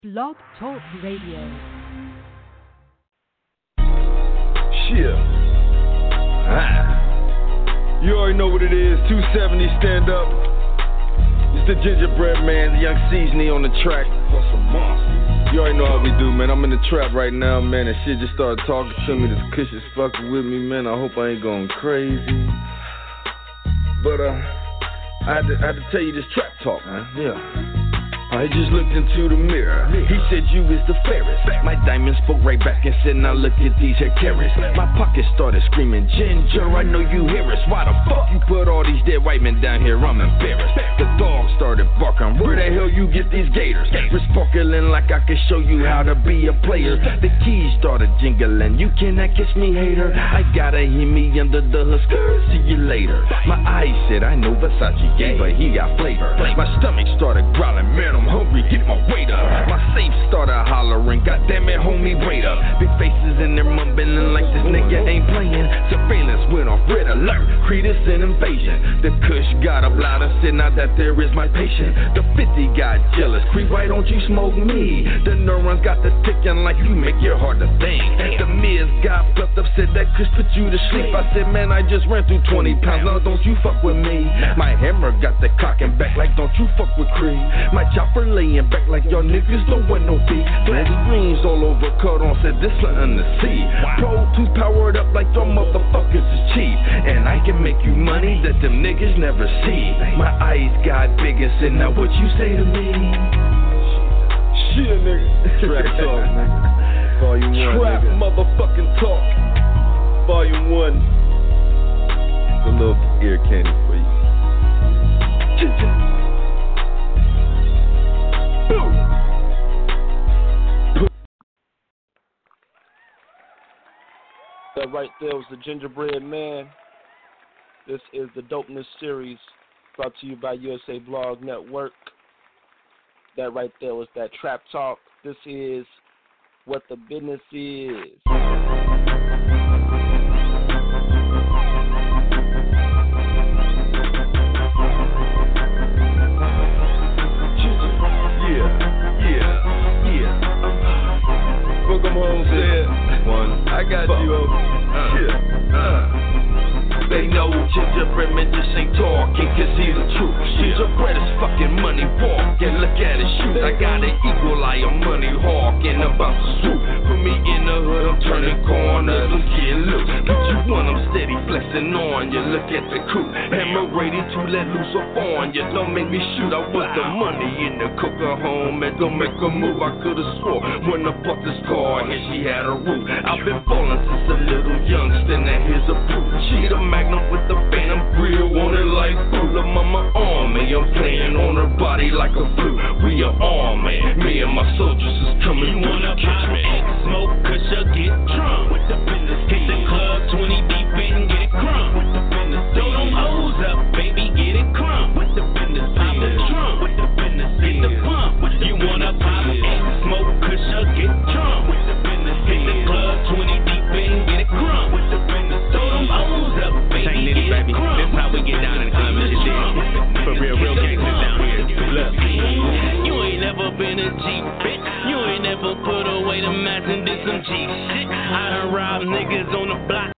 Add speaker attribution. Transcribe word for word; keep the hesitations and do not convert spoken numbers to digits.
Speaker 1: Blog Talk Radio.
Speaker 2: Shit. Ah. You already know what it is. two seventy stand up. It's the gingerbread man, the young seasoning on the track. For some monsters. You already know how we do, man. I'm in the trap right now, man. And shit just started talking to me. This kush is fucking with me, man. I hope I ain't going crazy. But uh, I had to, I had to tell you this trap talk, man. Yeah. I just looked into the mirror. He said you is the fairest. My diamond spoke right back and said, now look at these hair carrots. My pocket started screaming, Ginger, I know you hear us. Why the fuck you put all these dead white men down here? I'm embarrassed. The dog started barking. Where the hell you get these gators? We're sparkling like I can show you how to be a player. The keys started jingling. You cannot catch me, hater. I gotta hear me under the hood. See you later. My eyes said, I know Versace gay, but he got flavor. My stomach started growling, man, I'm hungry, get my weight up. My safe started hollering, goddamn it, homie, wait up. Big faces in there mumbling like this nigga ain't playing. Surveillance went off, red alert, creed is an invasion. The kush got up louder, said now that there is my patient. The fifty got jealous, creep, why don't you smoke me? The neurons got the ticking like you make your heart to think. The Miz got flipped up, said that kush put you to sleep. I said, man, I just ran through twenty pounds, now don't you fuck with me. My hammer got the cocking back like don't you fuck with Creed. My chopper laying back like y'all niggas don't want no beat. Flat screens all over, cut on, said this something to see. Pro tools powered up like y'all motherfuckers is cheap. And I can make you money that them niggas never see. My eyes got big and said, now what you say to me? Shit, nigga. Trap talk, nigga. Volume one. Trap nigga. Motherfucking talk. Volume one. It's a little ear candy for you. Ch-ch.
Speaker 3: That right there was the Gingerbread Man. This is the Dopeness series brought to you by U S A Blog Network. That right there was that Trap Talk. This is what the business is.
Speaker 2: Welcome home, said one. I got Fuck. you over. Uh, yeah. uh. They know gingerbread man just ain't talking, cause he's the truth. Gingerbread is fucking money walking, look at his shoes. I got an equal eye of money hawking, about to swoop. Put me in the hood, I'm turning corners, I'm getting loose. Get you one, I'm steady flexing on you. Look at the coupe, hammer ready to let loose up on you. Don't make me shoot, I want the money in the cooker home, and don't make a move. I could've swore when I bought this car, and she had a roof. I've been ballin' since a little youngster, now here's a proof. She the Magnum with the phantom grill on it like blue. The mama on me, I'm playing on her body like a flute. We are army, me and my soldiers is coming.
Speaker 4: You wanna pop and smoke, cause you get drunk. With the business, hit the club twenty deep and get it crunk. With the business, throw them O's up, baby, get it crunk. With the business, pop the trunk. With the business, hit the pump. You wanna pop and smoke, cause you get drunk. With the business, hit the club twenty deep and get it crunk. With the business, throw them O's up.
Speaker 5: Chain nitty, baby. That's how we get down in the club. This shit for real, real gangsters down here. Look.
Speaker 4: You ain't never been a G, bitch. You ain't never put away the mats and did some G shit. I done robbed niggas on the block